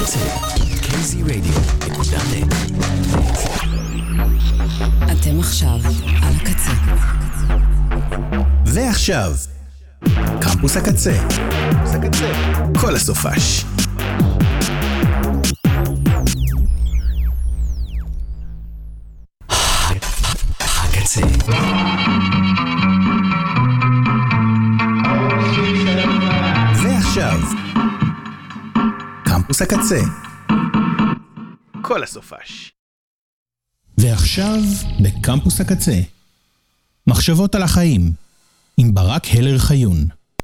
הקצה, kzradio.net. אתם עכשיו על הקצה. ועכשיו, קמפוס הקצה. כל הסופש. הקצה. ועכשיו, קמפוס הקצה. כל הסופש. ועכשיו, בקמפוס הקצה. מחשבות על החיים. עם ברק הלר חיון.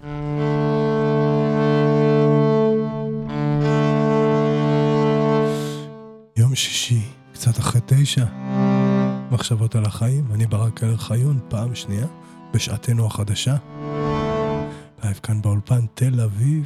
יום שישי, קצת אחרי 9. מחשבות על החיים. אני ברק הלר חיון, פעם שנייה, בשעתנו החדשה. לייב כאן באולפן תל אביב.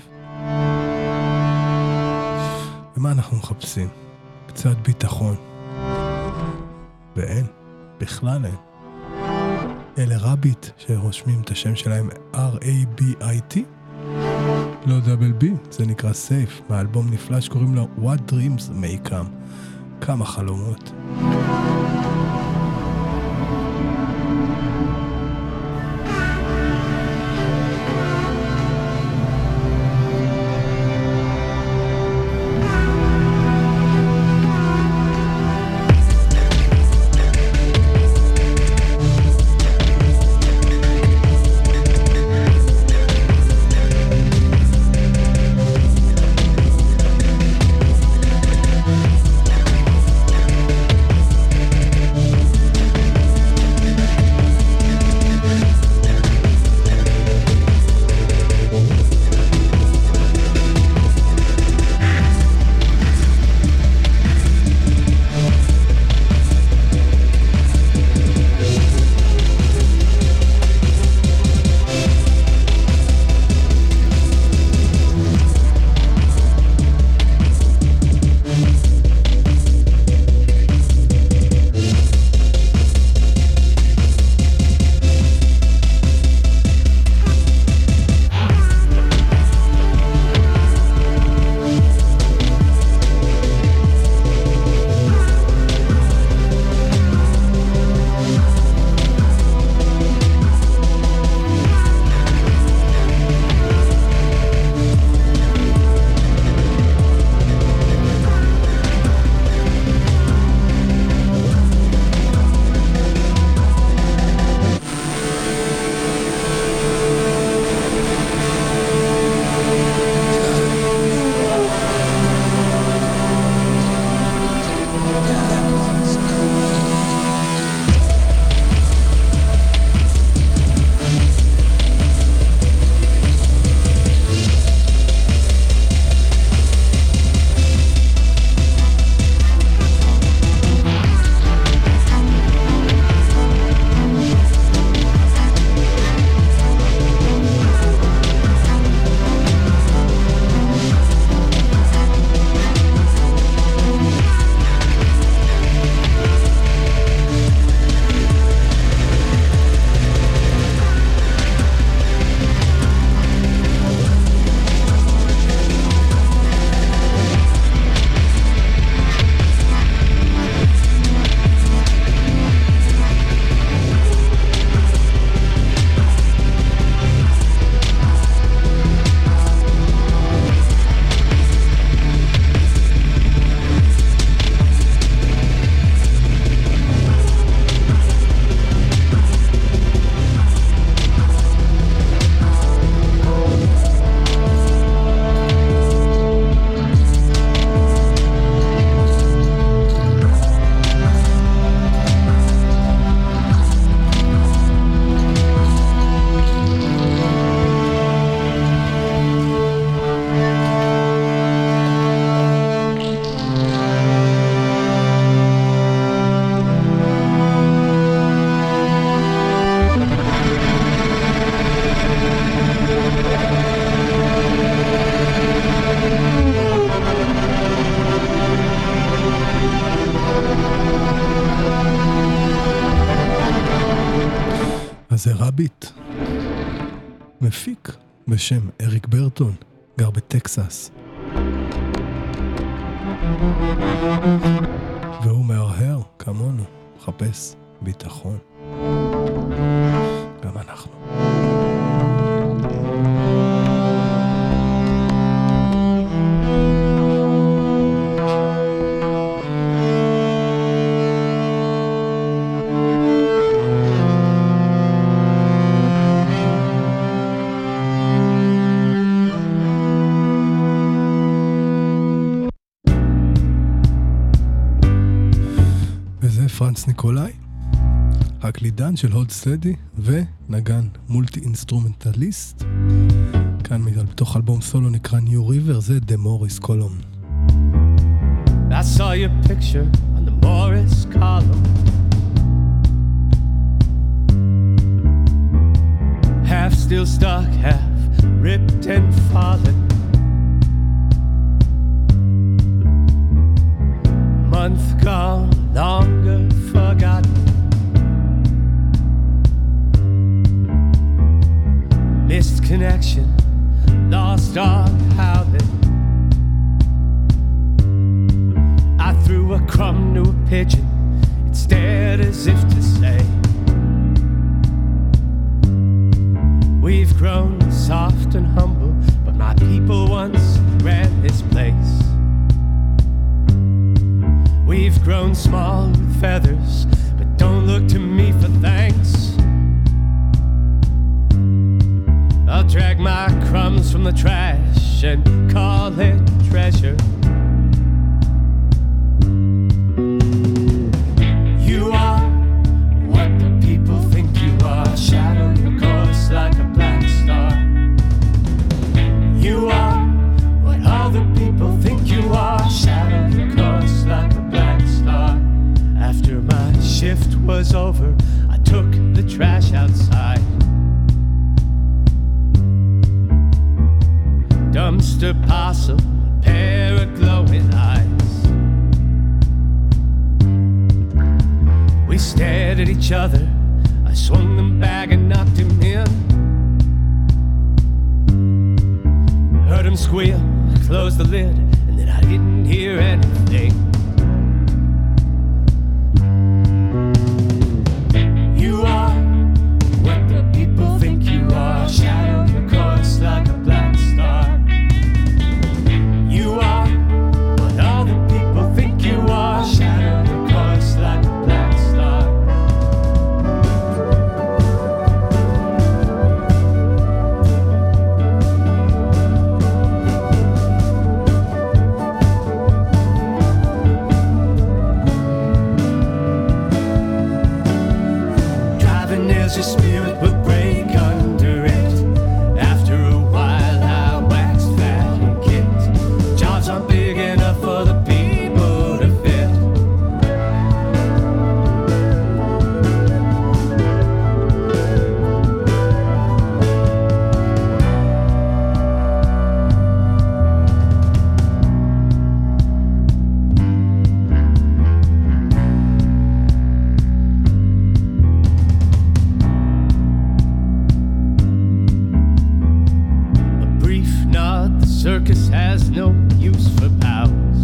ומה אנחנו מחפשים? קצת ביטחון. ואין, בכלל אין. אלה רביט שרושמים את השם שלהם R-A-B-I-T, לא דאבל בי, זה נקרא סייף, מהאלבום נפלא שקוראים לו What Dreams May Come. כמה חלומות. זה רביט. מפיק בשם אריק ברטון, גר בטקסס. והוא מהרהר כמונו, מחפש ביטחון. גם אנחנו. פרנץ ניקולאי, הקלידן של הוד סטדי ונגן מולטי אינסטרומנטליסט. כאן בתוך אלבום סולו נקרא New River, זה The Morris Column. I saw your picture on the Morris column, half still stuck, half ripped and fallen. Month gone, longer forgotten. Missed connection, lost dog howling. I threw a crumb to a pigeon, it stared as if to say, we've grown soft and humble, but my people once ran this place. We've grown small with feathers, but don't look to me for thanks. I'll drag my crumbs from the trash and call it treasure. You are what the people think you are, shadow your course like a black star. You are what all the people think you are, shadow your course like a black star. After my shift was over, I took the trash outside. Dumpster possum, a pair of glowing eyes. We stared at each other, I swung them back and knocked him in. Heard him squeal, I closed the lid, and then I didn't hear anything. You are what the people think you are, shadow your course like a black star. You are what all the people think you are, shadow your course like a black star. Driving nails, your spirit will break under it. After a while I waxed fat and kicked. Jobs aren't big enough for the people to fit. A brief nod, the circus has no use for pals.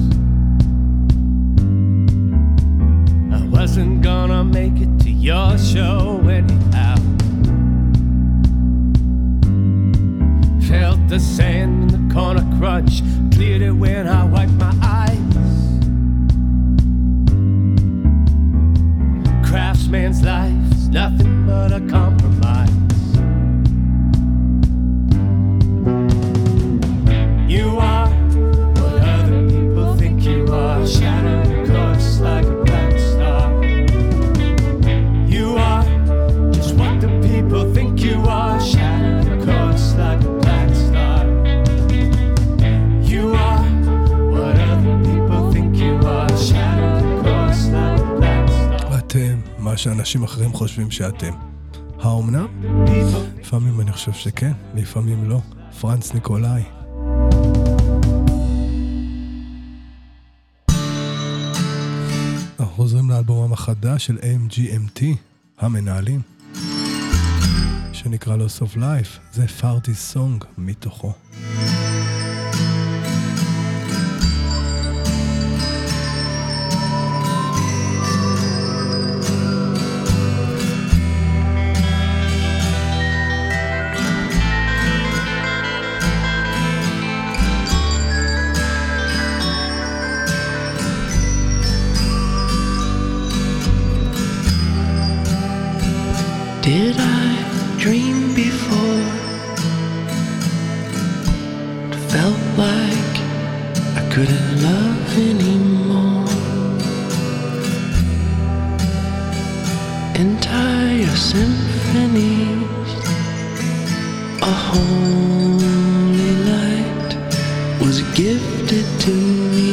I wasn't gonna make it to your show anyhow. Felt the sand in the corner crunch, cleared it when I wiped my eyes. Craftsman's life's nothing but a compromise. You are what other people think you are, shadow your course like a black star. You are just what the people think you are, shadow your course like a black star. You are what other people think you are, shadow your course like a black star. אתם, מה שאנשים אחרים חושבים שאתם. האומנם? לפעמים אני חושב שכן, לפעמים לא. פרנץ ניקולאי. אנחנו חוזרים לאלבומם החדש של MGMT, המנהלים, שנקרא Loss of Life, זה פארטי סונג מתוכו. Did I dream before? Felt like I couldn't love anymore. Entire symphonies, a holy light was gifted to me.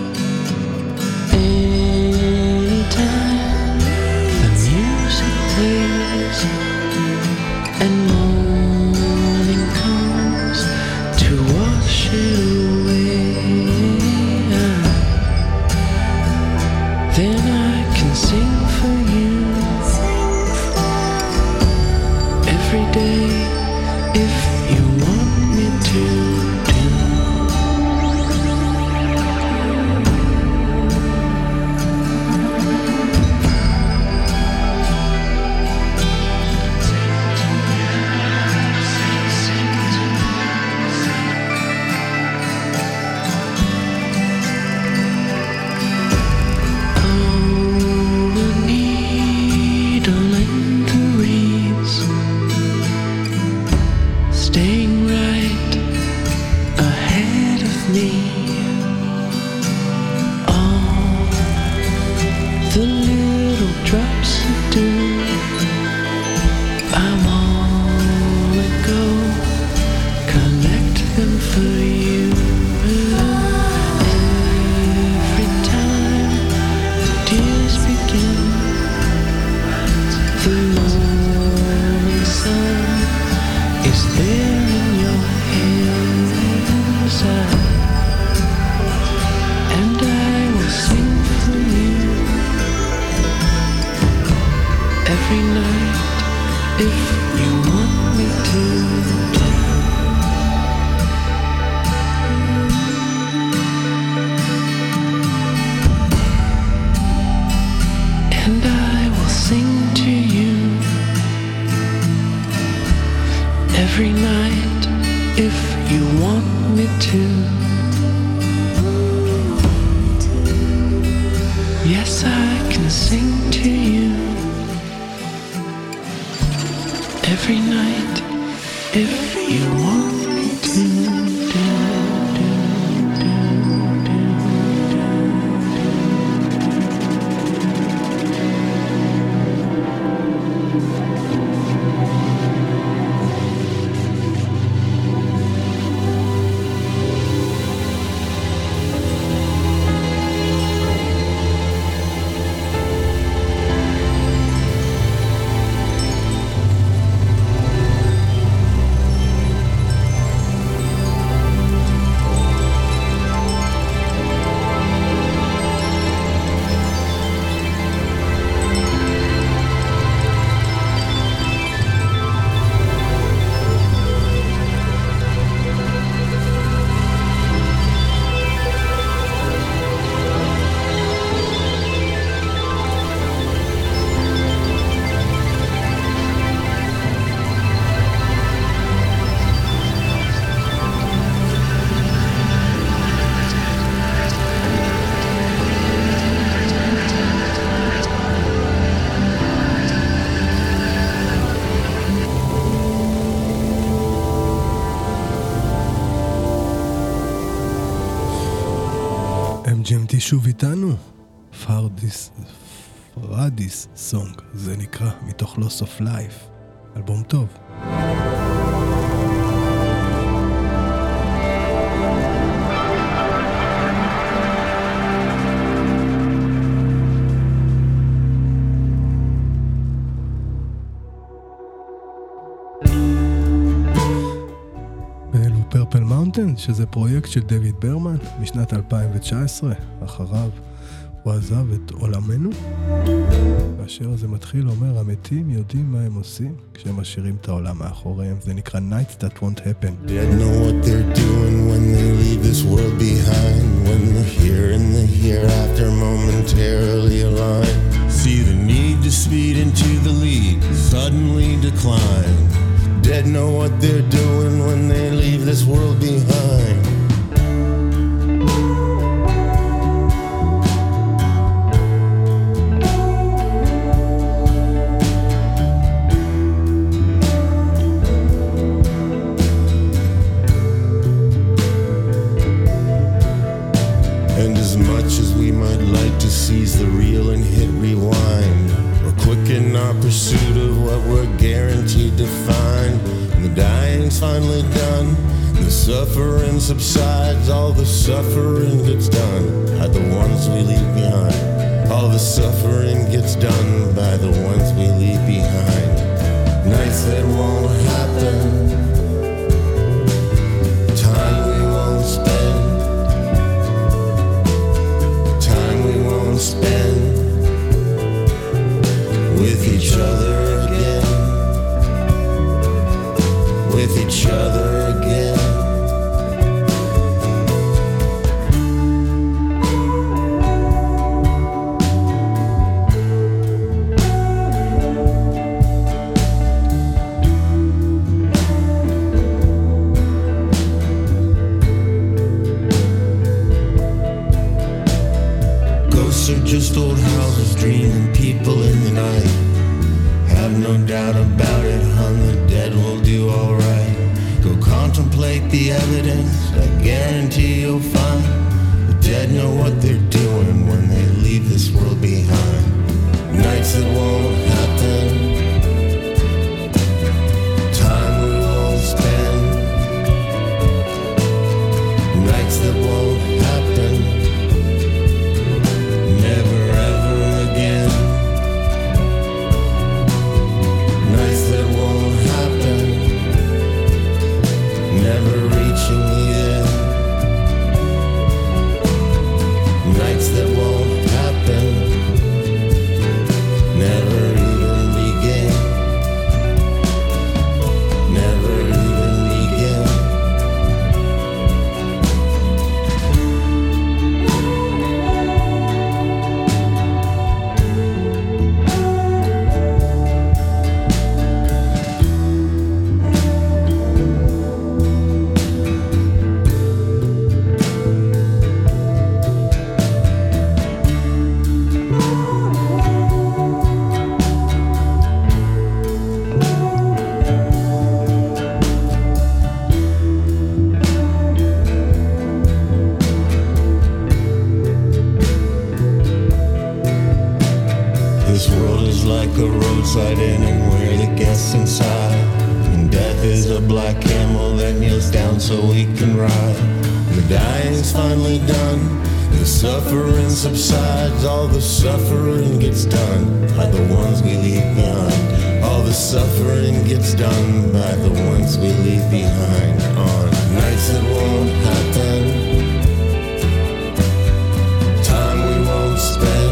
Anytime the music plays and morning comes to wash it away, then I can sing for you every day if you want me to. Every night, if you want me to. Yes, I can sing to you. Every night, if you want me to. MGMT שוב איתנו, פרדיס סונג, זה נקרא מתוך Loss of Life, אלבום טוב. פרפל מאונטן, שזה פרויקט של דויד ברמן משנת 2019, אחריו הוא עזב את עולמנו. והשיר הזה מתחיל אומר, המתים יודעים מה הם עושים כשהם משאירים את העולם מאחוריהם. זה נקרא Nights That Won't Happen. Dead know what they're doing when they leave this world behind, when the here and the hereafter momentarily align. See the need to speed into the lead suddenly decline. Dead know what they're doing when they leave this world behind. pursuit of what we're guaranteed to find. When the dying's finally done, the suffering subsides, all the suffering gets done by the ones we leave behind. All the suffering gets done by the ones we leave behind. Nights that won't happen, time we won't spend, time we won't spend with each other again, with each other again. Just old houses dreaming people in the night. Have no doubt about it, hon, the dead will do alright. Go contemplate the evidence, I guarantee you'll find the dead know what they're doing when they leave this world behind. Nights that won't happen, time we won't spend, nights that won't happen, never ever again. Nights that won't happen, never reaching the end. Nights that won't happen, never even begin. Never even begin. This world is like a roadside inn and we're the guests inside. And death is a black camel that kneels down so we can ride. The dying's finally done, the suffering subsides, all the suffering gets done by the ones we leave behind. All the suffering gets done by the ones we leave behind. On nights that won't happen, time we won't spend,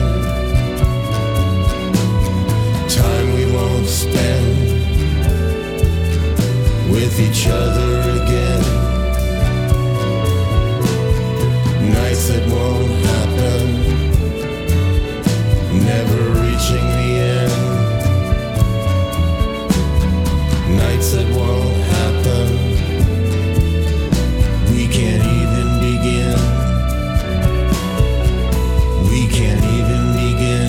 time we won't spend with each other again. Nights that won't happen, never reaching the end. Nights that won't happen, we can't even begin. We can't even begin.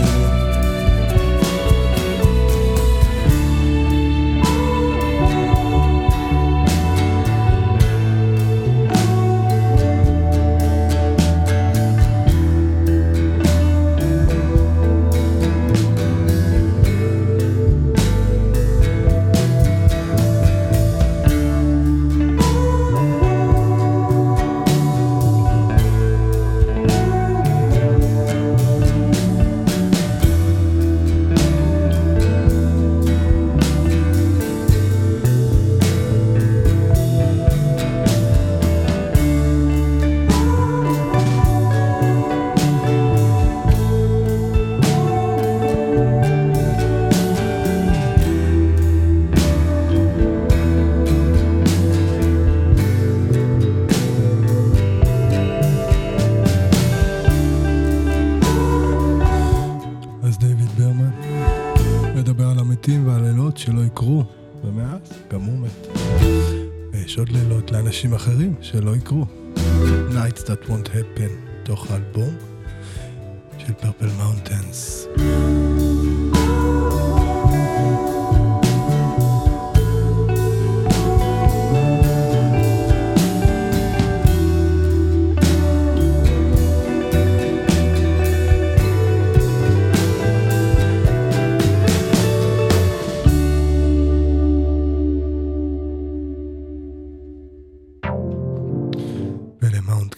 שלא יקרו, ומאז גם הוא מת. ויש עוד לילות לאנשים אחרים שלא יקרו. Nights That Won't Happen, תוך האלבום של Purple Mountains.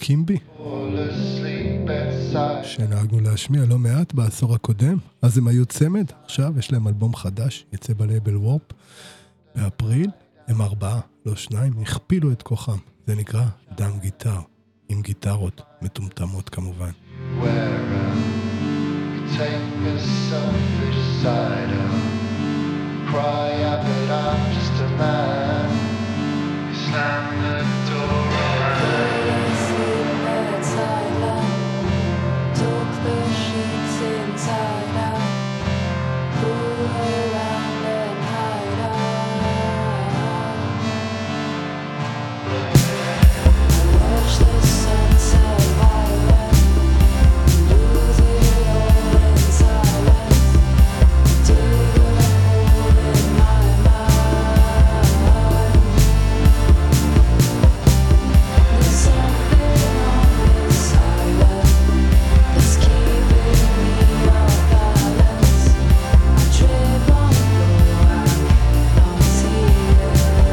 קימבי, שנהגנו להשמיע לא מעט בעשור הקודם. אז הם היו צמד, עכשיו יש להם אלבום חדש, יצא בלייבל וורפ באפריל. הם 4, לא 2, הכפילו את כוחם. זה נקרא דם גיטר, עם גיטרות מטומטמות כמובן. Take the selfish side up, cry out that I'm just a man. You slam the door around. Sleep outside out, talk the sheets inside out, pull around and hide out. I watch the sunset violet, lose it all in silence, dig a hole in my mind. There's something on this island that's keeping me off balance. I trip on the floor, I don't see it.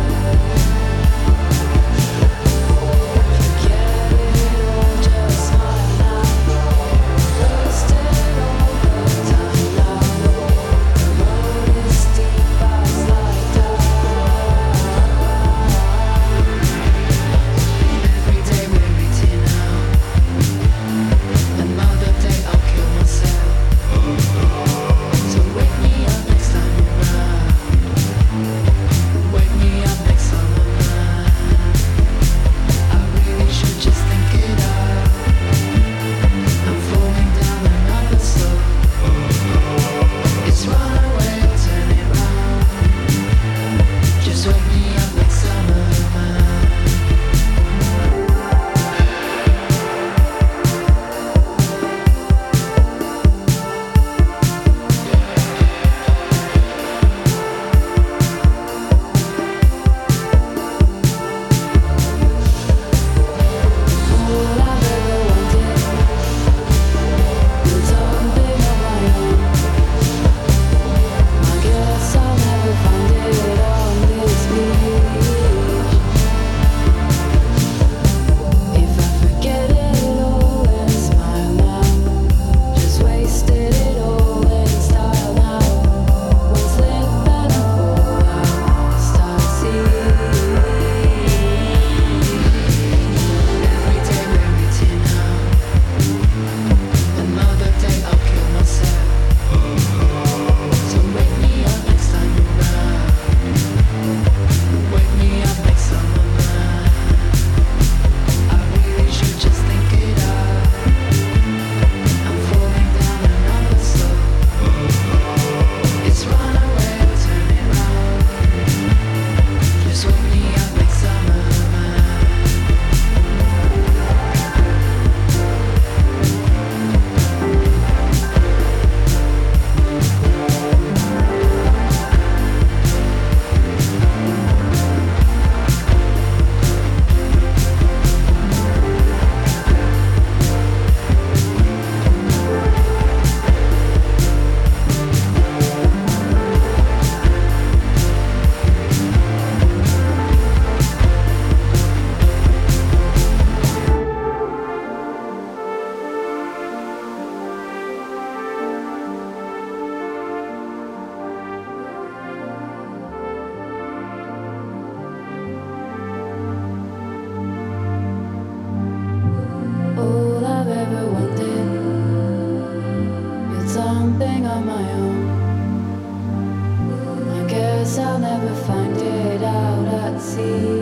Forget it all, just smile now. Lost it all the time now. The road is steep, I slide down. Every day we're eating out. Another day I'll kill myself. So wake me up next time you're around. Wake me up next time I'm around. I really should just think it out. I'm falling down another slope. It's run away or turn it round. Just wake me up next time I'm around. All I've ever wanted is something of my own. I guess I'll never find it on this beach. If I forget it all and smile now, just wasted it all in style now. One slip and I fall out, start seeing. Every day we're eating out. Another day I'll kill myself. So wake me up next time you're around. Wake me up next time I'm around. I really should just think it out. I'm falling down another slope. It's run away or turn it round. Just wake me up next time I'm around. All I've ever wanted is something on my own. I guess I'll never find it out at sea.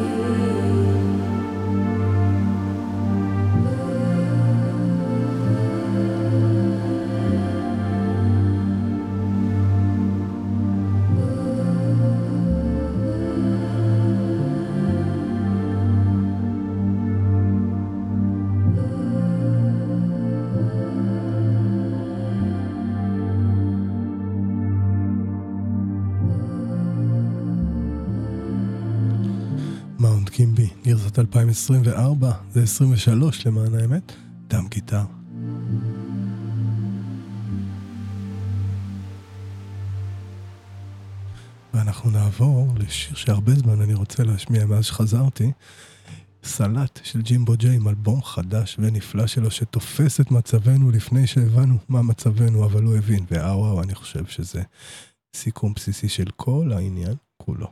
מאונט קימבי, גרסת 2024, זה 23 למען האמת, דם גיטר. ואנחנו נעבור לשיר שהרבה זמן אני רוצה להשמיע מאז שחזרתי, סלט של ג'ימבו ג'יי עם אלבום חדש ונפלא שלו שתופס את מצבנו לפני שהבנו מה מצבנו, אבל הוא הבין, וואו, אני חושב שזה סיכום בסיסי של כל העניין כולו.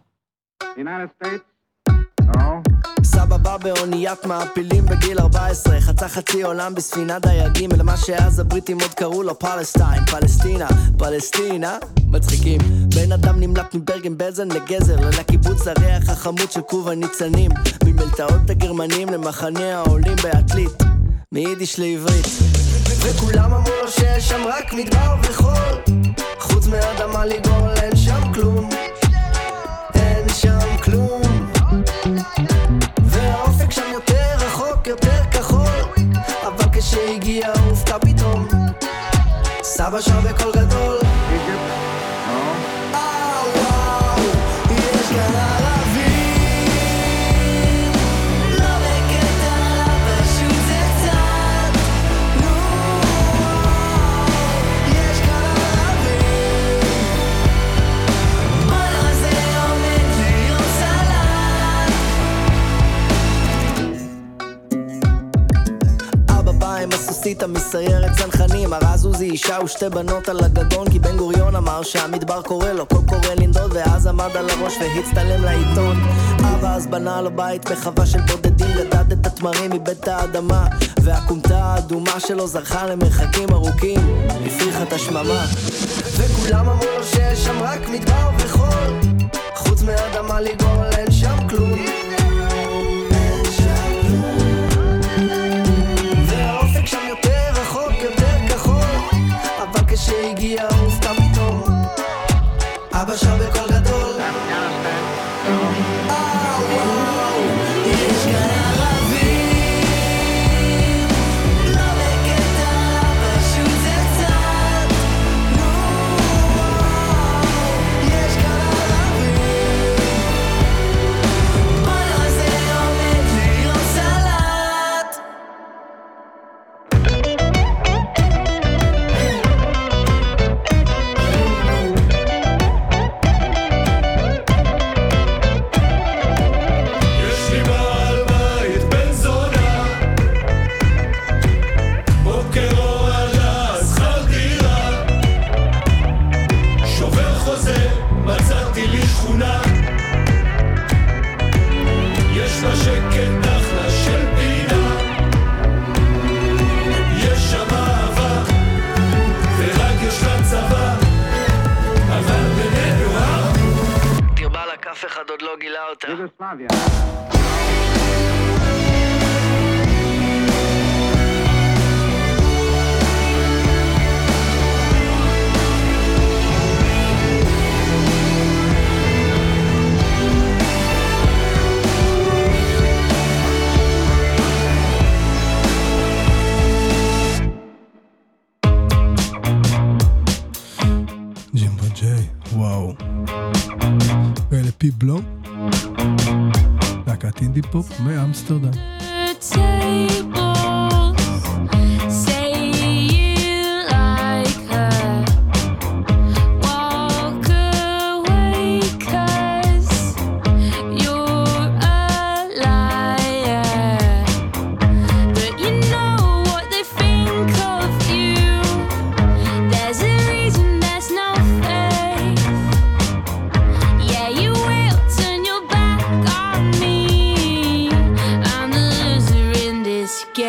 סבא בא באוניית מעפילים בגיל 14, חצה חצי עולם בספינה דייגים, אל מה שאז הבריטים עוד קראו לו פלסטיין, פלסטינה, מצחיקים. בן אדם נמלט מברגן בלזן לגזר, לקיבוץ הריח החמוד של כוב הניצנים, ממלטאות הגרמנים למחנה העולים בעתלית, מיידיש לעברית. וכולם אמרו לו שיש שם רק מדבר וחול, חוץ מאדמה לגול אין שם כלום, אין שם כלום. והאופק שם יותר רחוק, יותר כחול, אבל כשהגיע הופתע פתאום, סבא שר בקול גדול, וואו, יש כאן ערבים, לא בקטע, פשוט זה קצת, נו, יש כאן ערבים, בואנה זה עומד להיות סלט. אבא בא עם הסוסית המסיירת צנחנים, הרז עוזי אישה ושתי בנות על הגגון, כי בן גוריון אמר שהמדבר קורא לו, כל קורא לנדוד, ואז עמד על הראש והצטלם לעיתון. אבא אז בנה לו בית בחווה של בודדים, גדד את התמרים מבית האדמה, והקומתה האדומה שלו זרחה למרחקים ארוכים, הפריחה את השממה. וכולם אמרו לו שיש שם רק מדבר וחול, חוץ מאדמה לגול אין שם כלום, אין שם כלום. והאופק שם יותר רחוק, יותר כחול, אבל כשהגיע הופתע פתאום, אבא שר בקול גדול, וואו, יש כאן ערבים, לא בקטע, פשוט זה קצת, נו, יש כאן ערבים, בואנה זה עומד להיות סלט. יש לי בעל בית בן זונה, בוקר אור עלה שכר דירה, שובר חוזה מצאתי לי שכונה, יש לה שקט נחלה של פינה, יש שם אהבה ורק יש לה צבא, אבל בינינו תרבה לה כף אחד עוד לא גילה אותה. ג'ימבו ג'יי, וואו. ולפי בלום, להקת אינדי פופ מאמסטרדם. Game.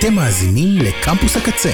אתם מאזינים לקמפוס הקצה.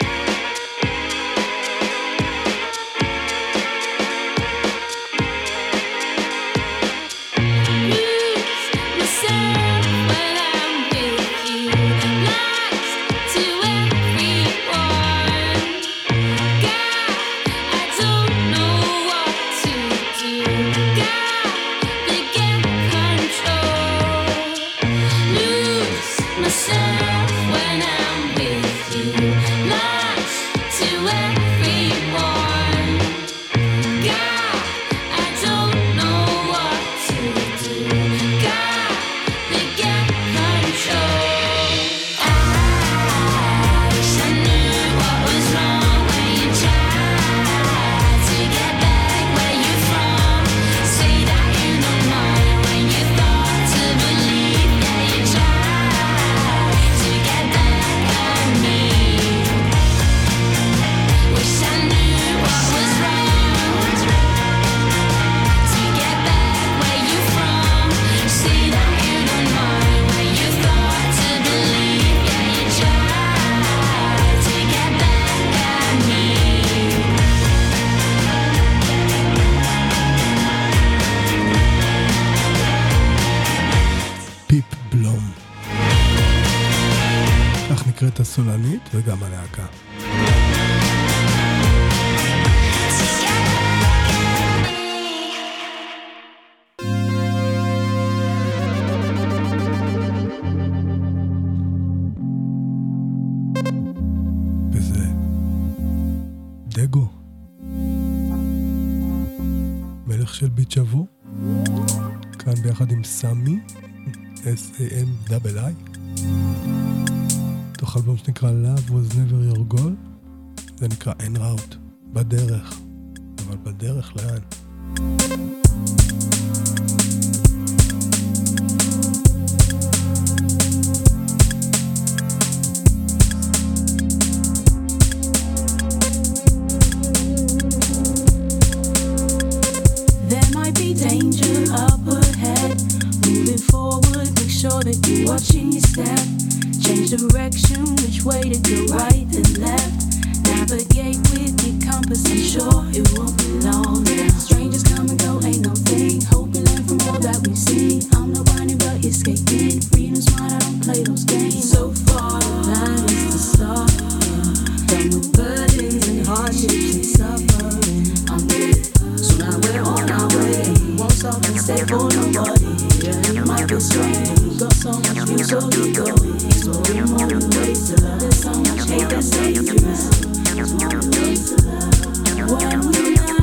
הסולנית וגם הלהקה. וזה דגו, מלך של ביט שבו, כאן ביחד עם סמי, S-A-M-I-I, תוך אלבום שנקרא Love Was Never Your Goal. זה נקרא En Route, בדרך. אבל בדרך לאן? There might be danger up ahead. Moving forward, make sure that you're watching your step. Change direction, which way to go, right and left. Navigate with your compass, I'm sure it won't be long now. Strangers come and go, ain't no thing. Hope you learn from all that we've seen. I'm not whining, but escaping. Freedom's mine, I don't play those games. So far, the line is to start. Done with burdens and hardships and suffering. I'm good, so now we're on our way. Won't stop and stay for nobody. Yeah, it might be strange. We've got so much view, so keep going. Exploring more new ways to love. There's so much hate that's dangerous. There's more new ways to love. When we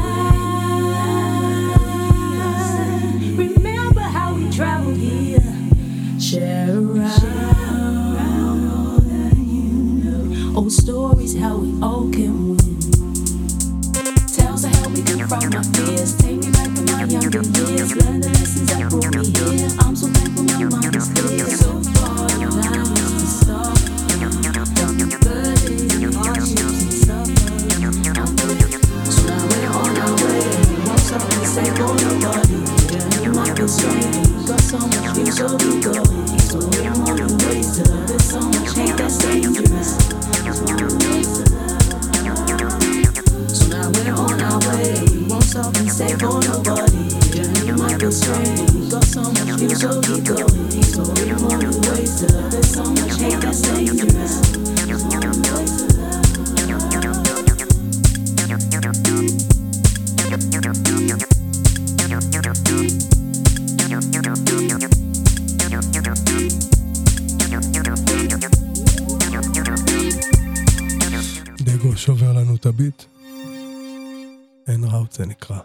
lie, remember how we traveled here. Share around all that you know. Old stories, how we all can win. Tales of how we confront my fears. Take me back to my younger years. Learn the lessons that brought me here. I'm so thankful my mind is clear. So far, the line is to start. Burdens and hardships and suffering. I'm good, so now we're on our way. Won't stop and stay for nobody. Yeah, it might be strange. Got so much view, so we going. Exploring more new ways to love. There's so much hate that's dangerous. There's more new ways to love. So now we're on our way. Won't stop and stay for nobody. Yeah, it might be strange. Got so much view, so we going. Exploring more new ways to love. There's so much hate that's dangerous. There's more new ways to love. דגו שובר לנו את הביט. En Route זה נקרא.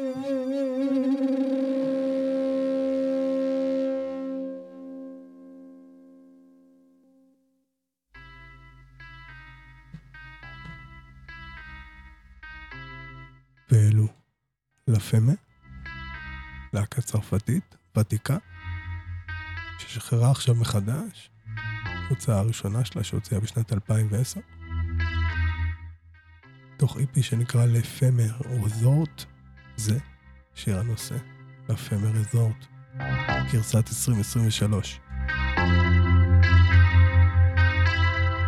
ואלו לפמה, להקה צרפתית, ותיקה, ששחררה עכשיו מחדש, הוצאה הראשונה שלה שהוציאה בשנת 2010, תוך איפי שנקרא לפמה רזורט, זה שיר הנושא, לפמה רזורט, גרסת 2023.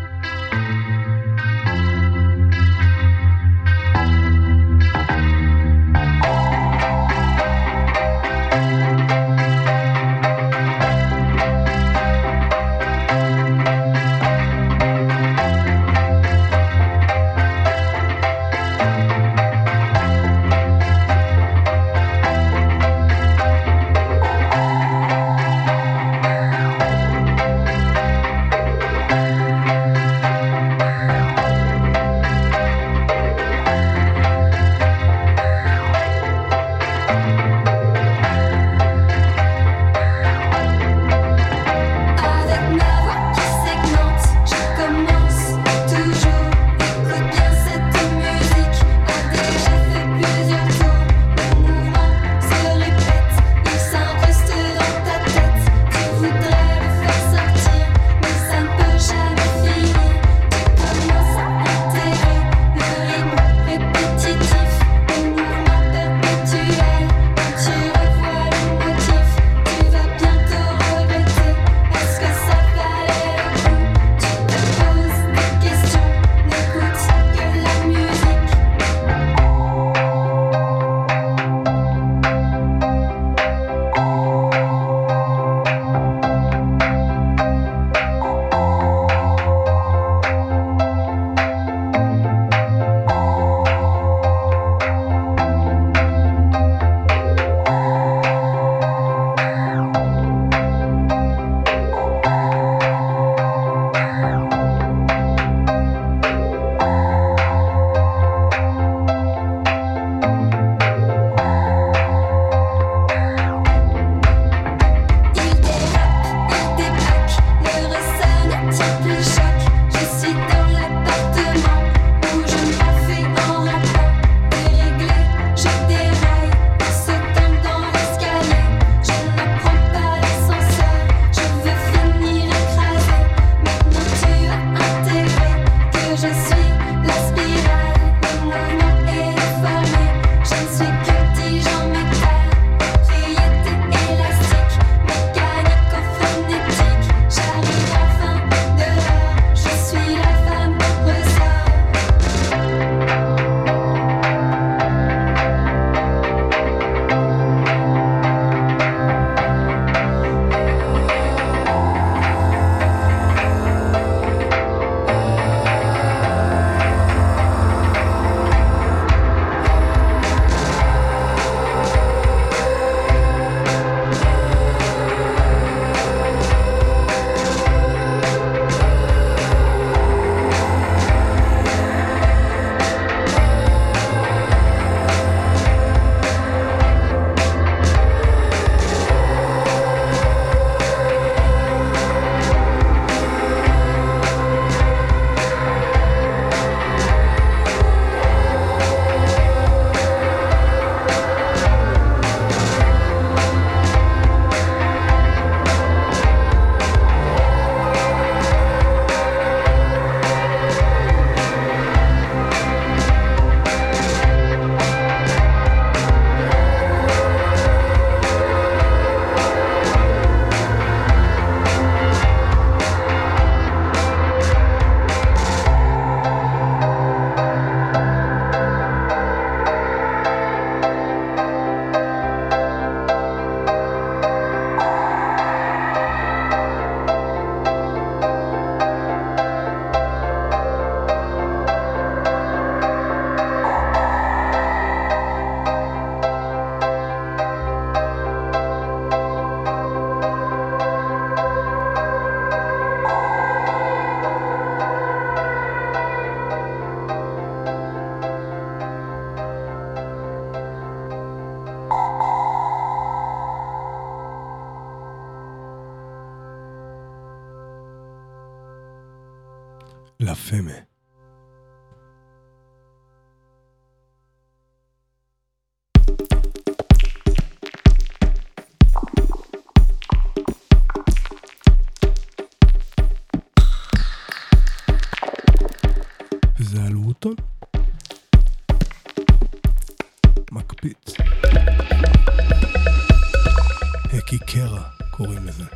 La Femme. וזה על ווטון? מקפיץ. הקי קרה קוראים לזה.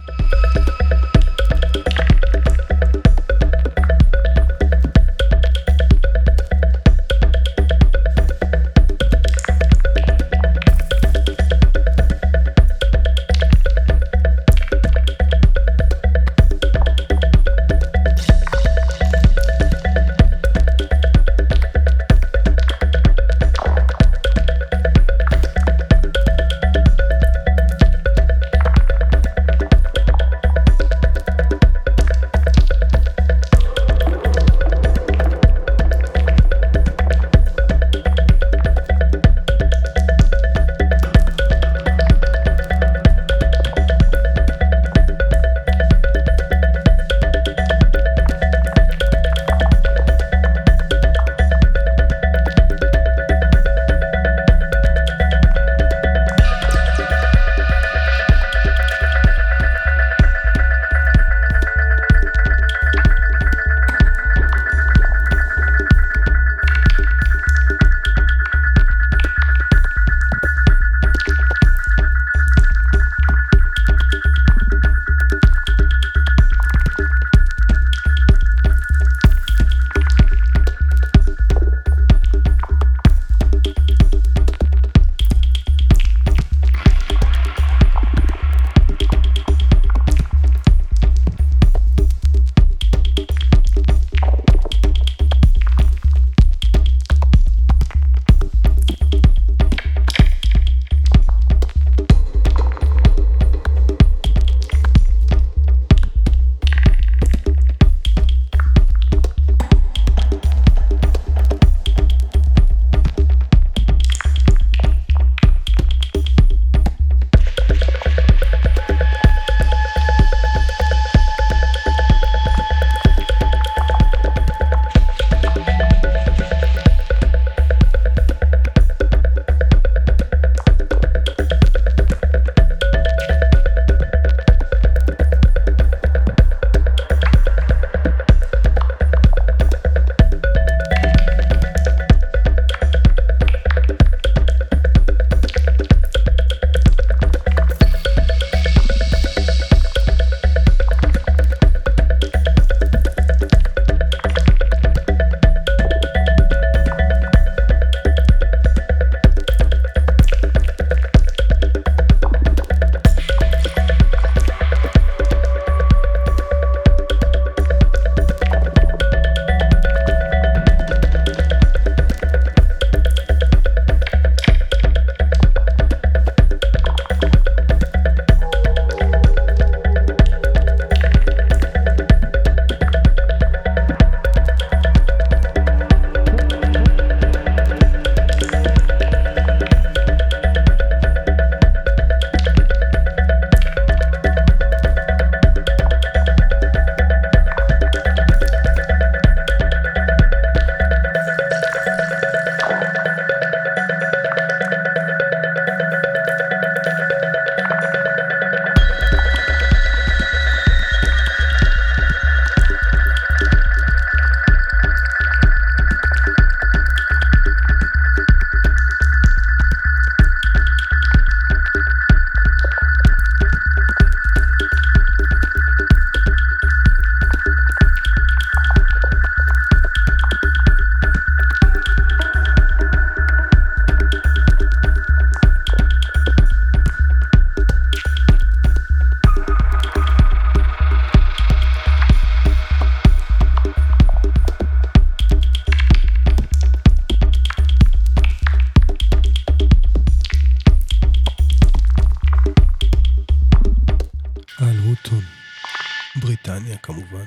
בריטניה כמובן.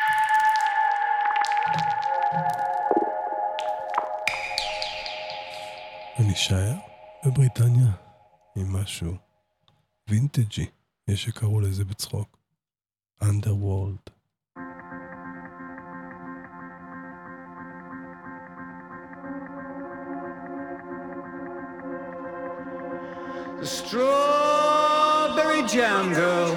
ונשאר בבריטניה עם משהו וינטג'י, יש שקראו לזה בצחוק, Underworld. the strawberry jam girl.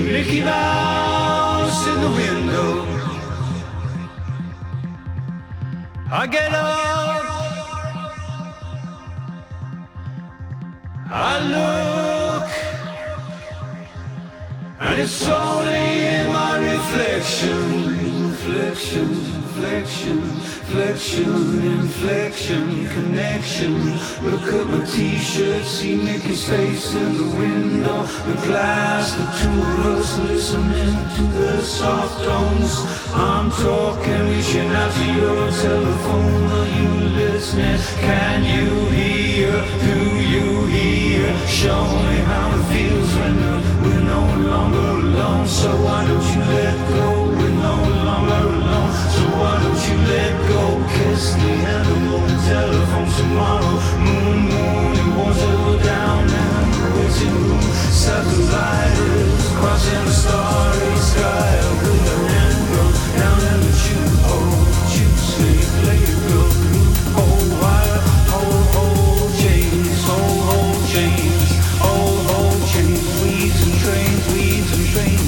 Mickey Mouse in the window. I get up, I look, and it's only in my reflection, inflection, connection. Look at my t-shirt, see Mickey's face in the window, the glass, the two of us listening to the soft tones. I'm talking, reaching out to your telephone. Are you listening? Can you hear? Do you hear? Show me how it feels when we're no longer alone. So why don't you let go? We're no longer alone. So why don't you let go? Kiss the animal telephone tomorrow. Moon, it won't settle down in the waiting room. Satellites crossing the starry sky with a handgun down in the tube hole. Tube sleep, lay it go. Hold wire, hold chains, hold chains, hold chains. Weeds and trains, weeds and trains.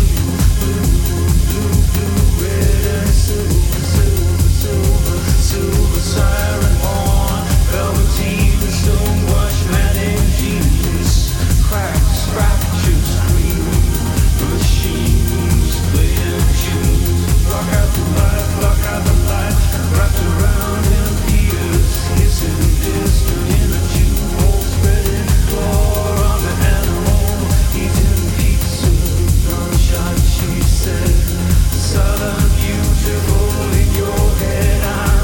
Silver siren horn, velveteen, stonewash, manic jeans, cracks, fractures, scream, machines, playing tunes, block out the light, wrapped around in Peters, hissing distant in a tube hole, spreading floor on the animal, eating pizza, gunshot, she said, southern beautiful in your head.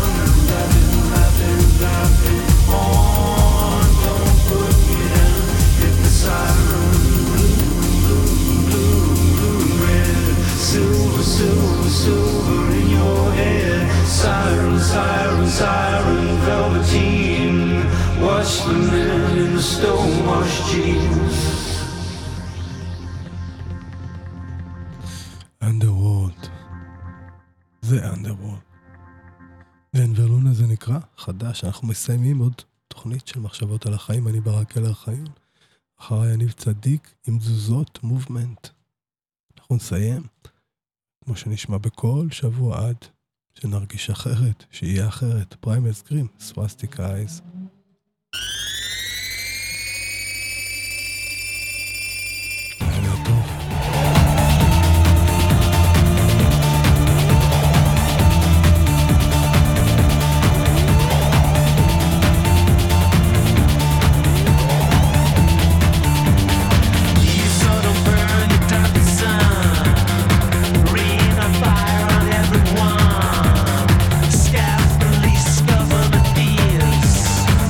On, don't put me down. Hit the siren, blue, red, silver in your head. Siren, velveteen. Watch the man in the stonewashed jeans. Underworld. זה Underworld. ואנברלונה זה נקרא חדש. אנחנו מסיימים עוד תוכנית של מחשבות על החיים. אני ברק אלר חיון, אחריי יניב צדיק עם תזוזות מובמנט. אנחנו נסיים כמו שנשמע בכל שבוע עד שנרגיש אחרת, שיהיה אחרת. פריימל סקרים, סוואסטיק אייז. Scaffolding, government fears.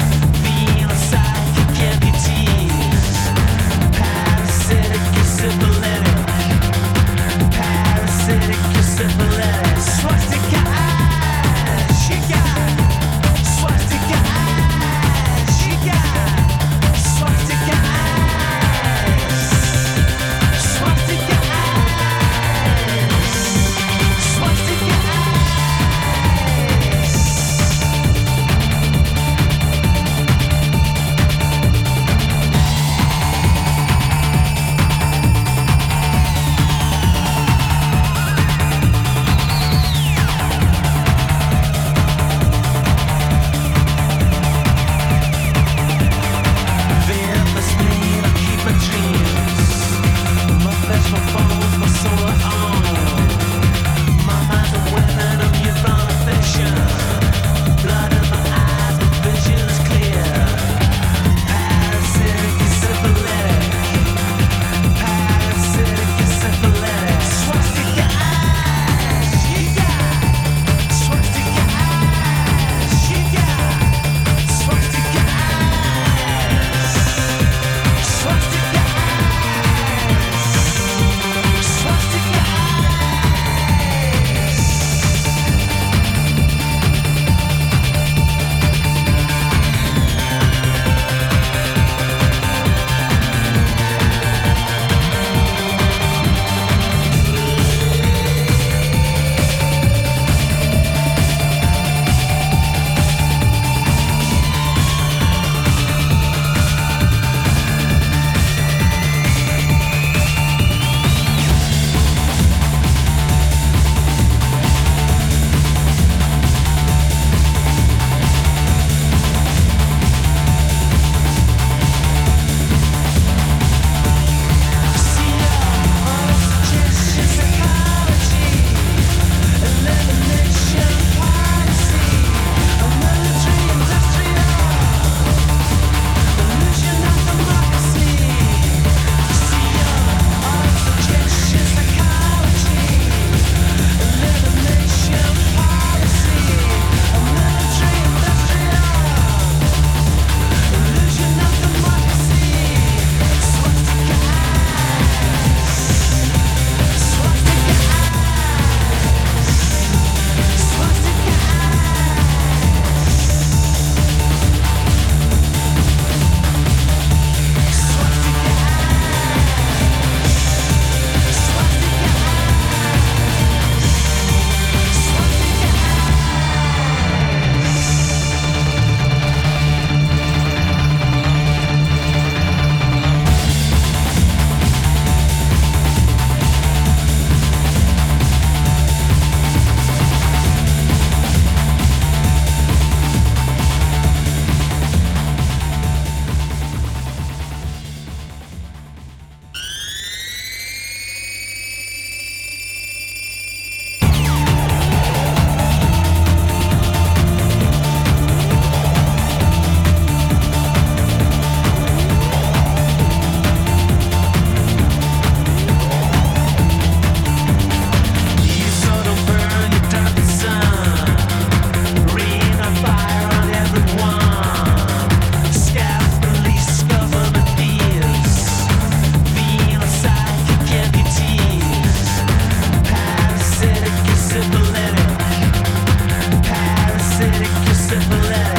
sympathetic, you're syphilitic.